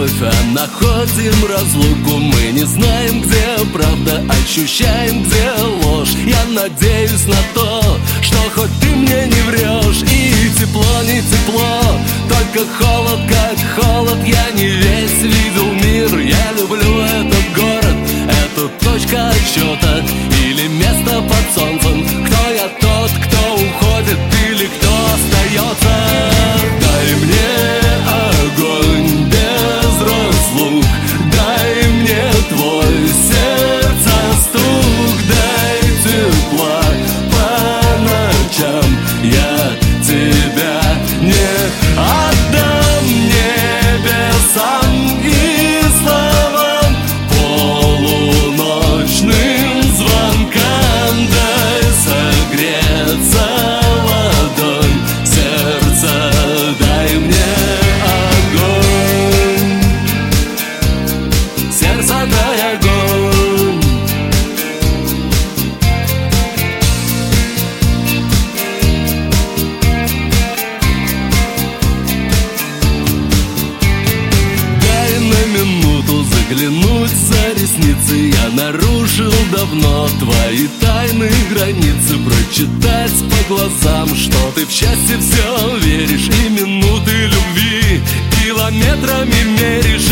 любовь, а находим разлуку. Мы не знаем, где правда, ощущаем, где ложь. Я надеюсь на то, что хоть ты мне не врешь. И тепло, не тепло, только холод, как холод. Я не весь видел мир, я люблю этот город, эту точку отсчета или место под солнцем. Кто я тот, кто уходит или кто остается? Дай мне огонь без разлук, дай мне твой сердце стук, дай тепла по ночам, я тебя не отдам небесам и словам, полуночным звонкам. Дай согреться ладонь, сердце, дай мне огонь, сердце, дай огонь. Дай на минуту заглянуть за ресницы. Я нарушил давно твои тайны, границы. Прочитать по глазам, что ты в счастье все веришь, и минуты любви километрами меришь.